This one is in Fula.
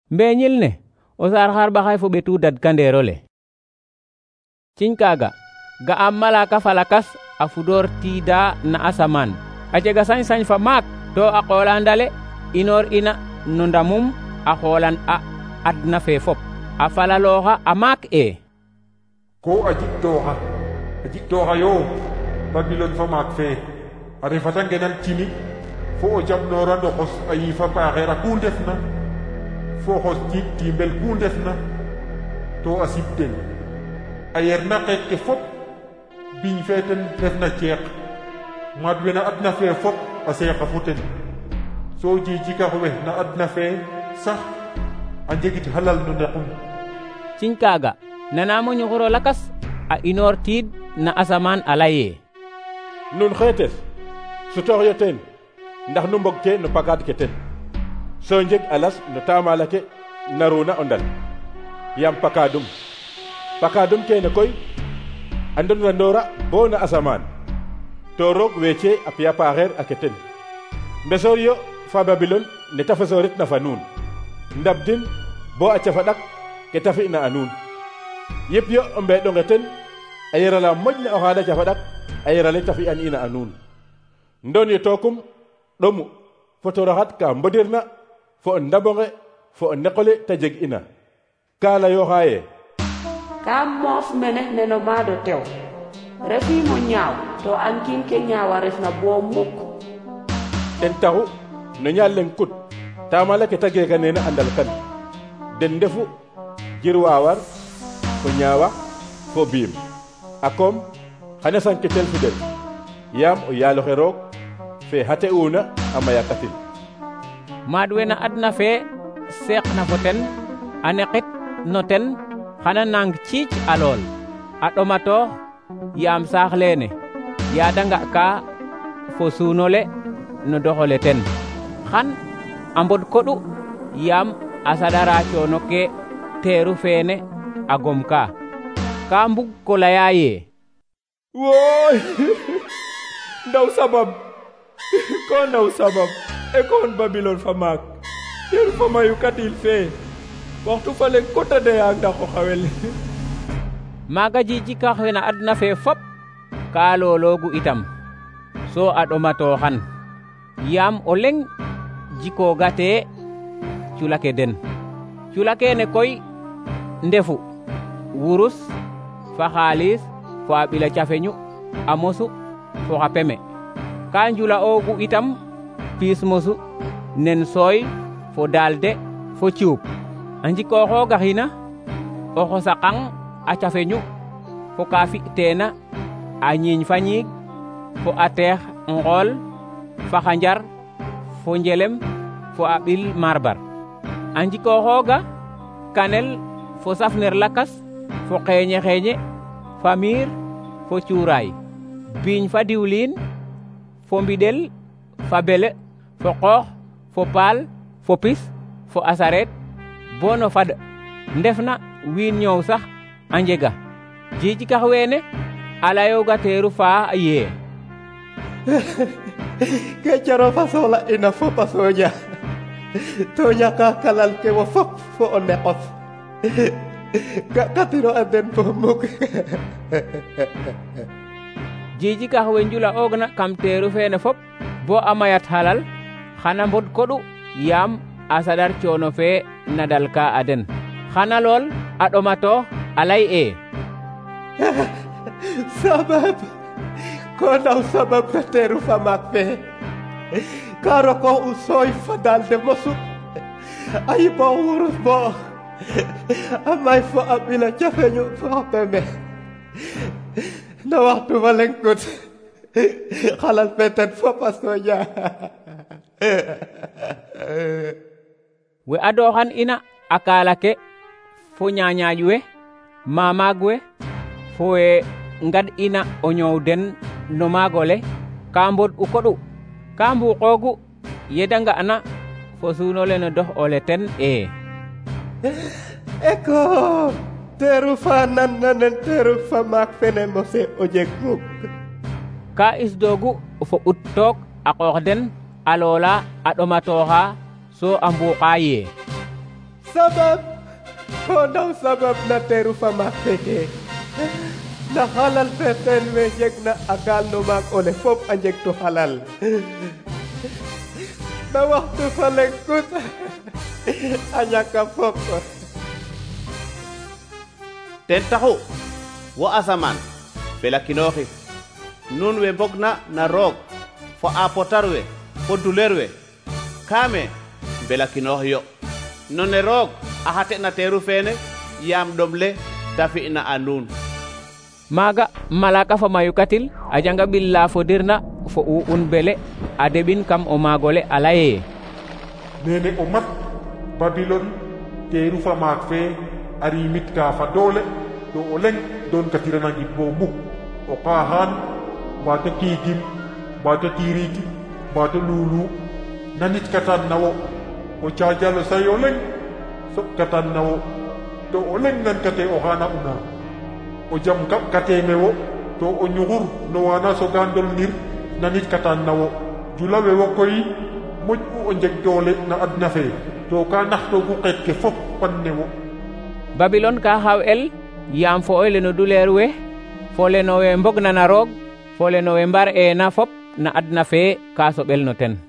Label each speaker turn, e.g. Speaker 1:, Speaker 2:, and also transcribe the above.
Speaker 1: mbeñil ne o sar xar baxay fo ɓetu dad kanderole. Ciñ kaga ga am malaka falakas a fudor tiida na asaman a jega sañ-sañ fa maak to a qolandale inor ina no ndamum a xolan a adna fe fop a falaloxa a maak
Speaker 2: ko a jiktooxa yo Babilone fa maak fe a refata ngenan tini fo o jabnoora ndoxos a yiifa paaxeer a ku ndefna fo xos tiid tiimbel ku ndefna to a sibten a yerna xeet ke fop biñ fe ten refna ceeq maad we na adna fe fop a seexa fu ten so jijikax we na adna fe sax a njegit halal no ndequm.
Speaker 1: Ciñ kaga nanamo ñuxuro lakas a inoor tiid na asamaan a laye
Speaker 3: nun xeetes sutoox yo teen ndax nu mbog ke no pakaad ke ten so njeg alas no taamala ke naruna o ndal yam pakaadum kene koy a ndonrandoora bo na asamaan to roog weece a piya paaxeer a ke ten mbesoor yo fa Babilone ne ta fesoorit na fa nuun ndabdin bo a cafa ɗak ke ta fi'na a nuun yip yo o mbeeɗonge ten a yerala moƴna o xaada cafa ɗak a yerale ta fi'an ina a nuun ndon yo tookum ɗomu fo toroxat ka mbodirna fo o ndabonge fo o neqole ta jeg ina ka layo xaaye
Speaker 4: ka moof mene neno maado tew refimo ñaaw to ankin ke ñaawa refna bo mukk
Speaker 3: ten taxu no ñaal leng kut taamala ke ta geega neena andal kan den ndefu jir waawar fo ñaawa fo biim a koom xana sankitel fidel yaam o yaaloxe roog fe xate una a maya katil
Speaker 1: maad we na adna fe seeq na fo ten a neqit no ten xana nang ciic a lool a ɗomatoox yaam saax leene yaada nga ka fo suunole no doxole ten xan a mbod koɗu yaam a saɗara coono ke teeru feene a gom ka mbug ko laya ye
Speaker 5: wooy ndaw sabab ko ndaw sabab e koon Babilone fa maak teeru fa mayu katil fee waxtu fa le kota deya ndaxo xawel
Speaker 1: maaga jijikax we na adna fe fop ka looloogu itam so a ɗomatooxan yaam o leŋ jikoogate cula ke den cula kene koy ndefu wurus fa xaalis fo a ɓila cafeñu a mosu fo xa peme ka njula oogu itam piis mosu nen sooy fo dalde fo cuub a njikooxoogaxina o xosaqang a cafeñu fo ka fi'teena a ñiiñ fa ñiig fo a teex ngool fa xanjar fo njelem fo a ɓil marbar a njikooxooga kanel fo safner lakas fo xeeñe fa miir fo cuuraay biiñ fa diwliin fo mbiɗel fa bele fo qoox fo paal fo pis fo a sareet bo no fad ndefna wiin ñoow sax a njega jijikax weene a layooga teeru fa ye
Speaker 5: ke caro fa soxla ina fop a sooña to ñaka kalal ke wo fop fo o neqof katiro a den fo muk
Speaker 1: jijikax we njula oogna kam teeru feene fop bo a mayat halal xana mbod koɗu yaam a saɗar coono fe na dal ka a den xana lool a ɗomatoox a lay
Speaker 5: sabab ko ndaw sabab na teeru fa maak fe ka roko u sooy fa dalde mosu a yipo wurus bo a may fo a ɓila cafeñu fo a peme na waxtu fa leŋ kut xalal fe ten fop a sooña
Speaker 1: we adooxan ina a kaala ke fo ñaañaaƴ we mamaag we fo we ngad ina o ñoow den no maagole ka mbod u koɗu ka mbuqoogu yeda nga'na fo suunole no dox ole ten
Speaker 5: eko teeru fa nan nanen teeru fa maak fene mose o jeg muk
Speaker 1: ka isdoogu fo ut took a qoox den a loola a ɗomatooxa so a mbuuqa ye
Speaker 5: sabab ko ndaw sabab na teeru fa maak feke na halal fe ten we jeg na a gaal no maak ole fop a njeg tu halal na waxtu fa lenkut a ñaka fop
Speaker 6: ten taxu wo asamaan felakinooxi nun we mbogna na roog fo a potar we fo duleer we kaame mbelakinoox yo none roog a xate na teeru feene yaam ɗom le ta fi'na a nuun
Speaker 1: maaga malaka fa mayu katil a janga ɓil la fodirna fo un bele a deɓin kam o maagole a laye
Speaker 2: nene o mat Babilon teeru fa maak fe a rimit ka fa doole to o leng doon katirana ngit bo muk o qaaxaan mbaata kiigim mbaata tiiriikim mbaata luulu nanit katan na wo o caajalo say o leng soɓ katan na wo to o leng nan kate o xaana una o jam kaɓ kateeme wo to o ñuxur no waana soga ndolnir nanit katan na wo jula we wo koy moƴ u o njeg doole na adna fe to ka naxtoogu xeet ke fop pan ne wo
Speaker 1: Babilon ka xaw el yaam fo oy leno duleer we fo leno we mbogna na roog fo leno we mbar ena fop na adna fe ka soɓel no ten